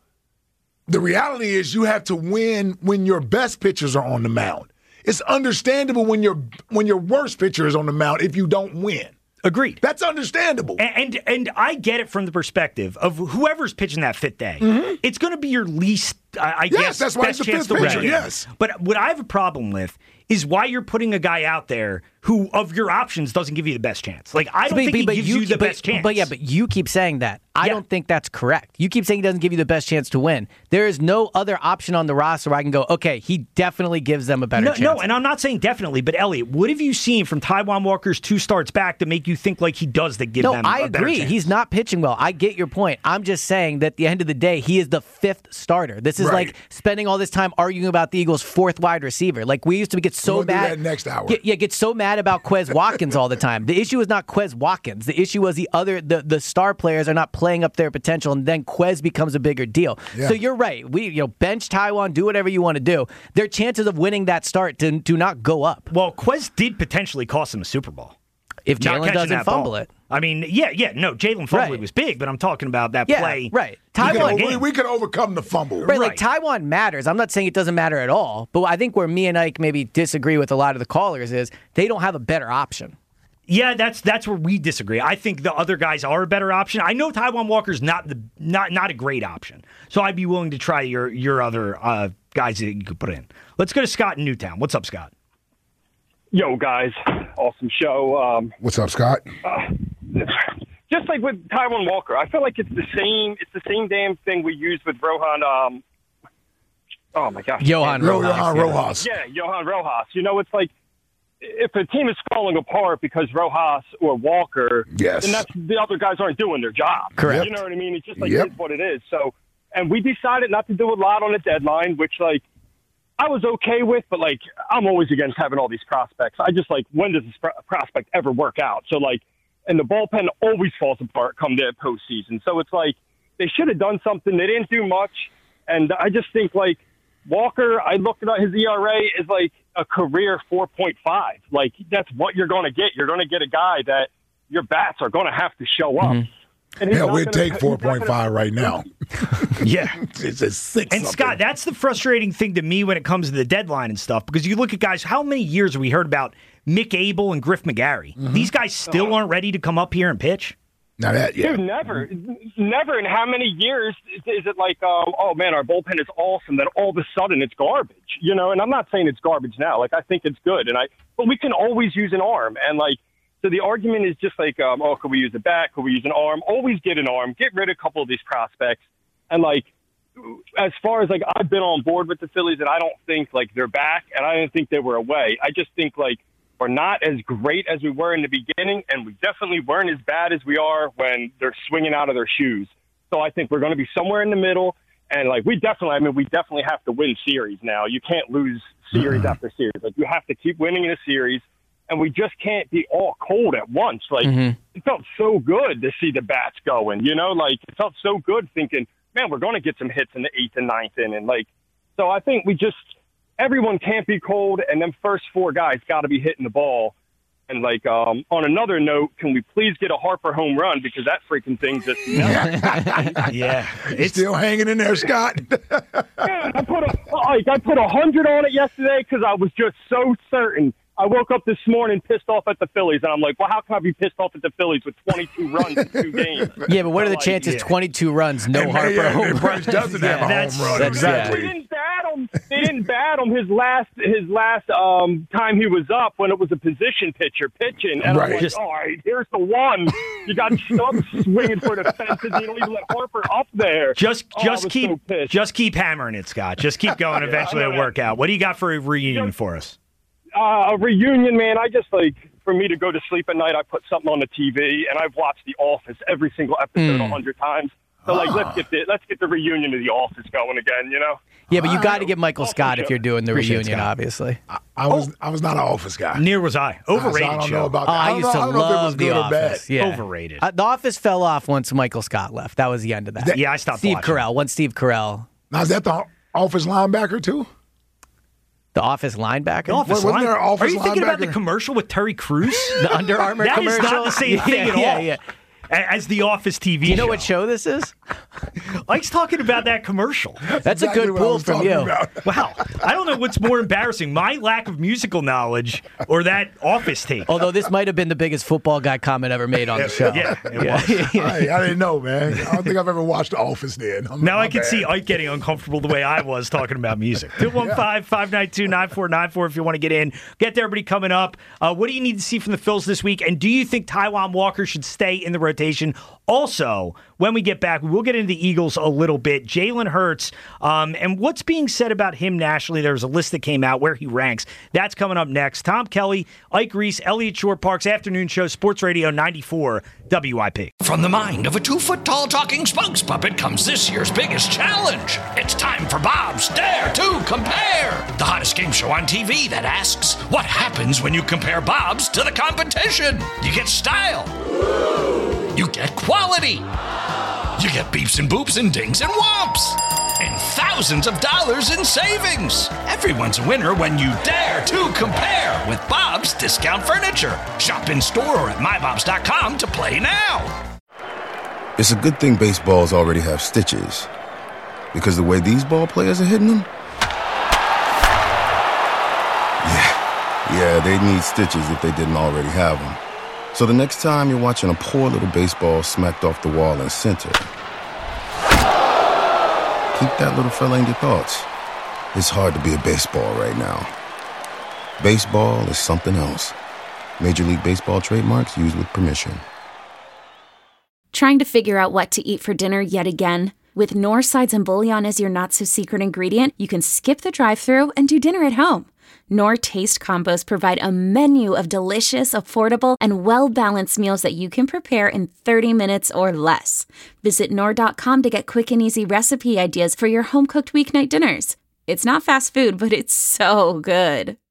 The reality is you have to win when your best pitchers are on the mound. It's understandable when your worst pitcher is on the mound if you don't win. Agreed. That's understandable. And I get it from the perspective of whoever's pitching that fifth day. Mm-hmm. It's going to be your least, I guess, that's why best it's the chance fifth to pitcher, win. yes. But what I have a problem with is why you're putting a guy out there who, of your options, doesn't give you the best chance. Like, I don't think he gives you the best chance. But you keep saying that. I don't think that's correct. You keep saying he doesn't give you the best chance to win. There is no other option on the roster where I can go, okay, he definitely gives them a better chance. No, and I'm not saying definitely, but Elliot, what have you seen from Taijuan Walker's 2 starts back to make you think like he does that give them a better chance? No, I agree. He's not pitching well. I get your point. I'm just saying that at the end of the day, he is the 5th starter. This is like spending all this time arguing about the Eagles' 4th wide receiver. Like, we used to get so mad. Do that next hour. Get so mad about Quez Watkins all the time. The issue is not Quez Watkins. The issue was the star players are not playing up their potential, and then Quez becomes a bigger deal. Yeah. So you're right. We bench Taijuan, do whatever you want to do. Their chances of winning that start do not go up. Well, Quez did potentially cost them a Super Bowl. If Jalen doesn't fumble it. I mean, no, Jalen fumbling was big, but I'm talking about that play. Right. We could overcome the fumble. Right, like Taijuan matters. I'm not saying it doesn't matter at all, but I think where me and Ike maybe disagree with a lot of the callers is they don't have a better option. Yeah, that's where we disagree. I think the other guys are a better option. I know Taijuan Walker's not a great option, so I'd be willing to try your other guys that you could put in. Let's go to Scott in Newtown. What's up, Scott? Yo, guys, awesome show. What's up, Scott? Just like with Taijuan Walker, I feel like it's the same damn thing we used with Rohan. Oh my gosh, Johan Rojas. Yeah, Johan Rojas. It's like, if a team is falling apart because Rojas or Walker, then the other guys aren't doing their job. Correct. You know what I mean? It's just like it's what it is. So, and we decided not to do a lot on the deadline, which I was okay with, but I'm always against having all these prospects. I just when does this prospect ever work out? So and the bullpen always falls apart come the postseason. So it's they should have done something. They didn't do much, and I just think Walker, I looked at his ERA is a career 4.5. That's what you're going to get. You're going to get a guy that your bats are going to have to show up. Mm-hmm. Yeah, we'd take 4.5 right now. Yeah. It's a 6. And Scott, that's the frustrating thing to me when it comes to the deadline and stuff, because you look at guys, how many years have we heard about Mick Abel and Griff McGarry? Mm-hmm. These guys still aren't ready to come up here and pitch? Now that, yeah. Dude, never. In how many years is it oh man, our bullpen is awesome, then all of a sudden it's garbage, And I'm not saying it's garbage now. I think it's good, but we can always use an arm, and so the argument is just could we use a bat? Could we use an arm? Always get an arm. Get rid of a couple of these prospects, and as far as I've been on board with the Phillies, and I don't think they're back, and I didn't think they were away. I just think we're not as great as we were in the beginning, and we definitely weren't as bad as we are when they're swinging out of their shoes. So I think we're going to be somewhere in the middle, and we definitely have to win series now. You can't lose series after series. You have to keep winning in a series, and we just can't be all cold at once. It felt so good to see the bats going, it felt so good thinking, man, we're going to get some hits in the 8th and 9th inning. So I think everyone can't be cold, and them first 4 guys got to be hitting the ball. And on another note, can we please get a Harper home run, because that freaking thing just yeah, it's still hanging in there, Scott. Yeah, I put 100 on it yesterday because I was just so certain. I woke up this morning pissed off at the Phillies, and I'm like, well, how can I be pissed off at the Phillies with 22 runs in 2 games? Yeah, but what are the chances 22 runs, no Harper home run? Bryce doesn't have a home run. Exactly. He didn't bat They didn't bat him his last time he was up when it was a position pitcher pitching. And I'm like, all right, here's the one. You got stuck swinging for the fences. You don't even let Harper up there. Just keep hammering it, Scott. Just keep going. Eventually it'll work out. What do you got for a reunion for us? A reunion, man. I just for me to go to sleep at night, I put something on the TV, and I've watched The Office every single episode 100 times. So, let's get the reunion of The Office going again, you know? Yeah, but you got to get Michael Scott if you're doing the reunion, obviously. I was not an Office guy. Neither was I. Overrated I don't show. know about that. I used to love The Office. Yeah. Overrated. The Office fell off once Michael Scott left. That was the end of that. Yeah, I stopped Steve watching. Carell. Once Steve Carell. Now, is that the Office linebacker, too? The Office linebacker? The Office Wasn't there an Office Are you thinking about linebacker? the commercial with Terry Crews? The Under Armour that commercial? That is not the same thing at all. Yeah. As the Office TV show. Do you know what show this is? Ike's talking about that commercial. That's exactly a good pull from you. Wow. I don't know what's more embarrassing, my lack of musical knowledge or that Office take. Although this might have been the biggest football guy comment ever made on the show. Yeah, it was. I didn't know, man. I don't think I've ever watched The Office then. Now I can see Ike getting uncomfortable the way I was talking about music. 215-592-9494 if you want to get in. Get there, everybody coming up. What do you need to see from the Phils this week? And do you think Taijuan Walker should stay in the rotation? Also, when we get back, we'll get into the Eagles a little bit. Jalen Hurts, and what's being said about him nationally. There's a list that came out where he ranks. That's coming up next. Tom Kelly, Ike Reese, Elliot Shore Parks Afternoon Show, Sports Radio 94 WIP. From the mind of a 2-foot-tall talking spokes puppet comes this year's biggest challenge. It's time for Bob's Dare to Compare, the hottest game show on TV that asks, what happens when you compare Bob's to the competition? You get style. You get quality. You get beeps and boops and dings and whomps. And thousands of dollars in savings. Everyone's a winner when you dare to compare with Bob's Discount Furniture. Shop in store or at mybobs.com to play now. It's a good thing baseballs already have stitches. Because the way these ball players are hitting them? Yeah, they'd need stitches if they didn't already have them. So the next time you're watching a poor little baseball smacked off the wall in center, keep that little fella in your thoughts. It's hard to be a baseball right now. Baseball is something else. Major League Baseball trademarks used with permission. Trying to figure out what to eat for dinner yet again? With Knorr Sides and Bouillon as your not-so-secret ingredient, you can skip the drive-thru and do dinner at home. Knorr Taste Combos provide a menu of delicious, affordable, and well-balanced meals that you can prepare in 30 minutes or less. Visit Knorr.com to get quick and easy recipe ideas for your home-cooked weeknight dinners. It's not fast food, but it's so good.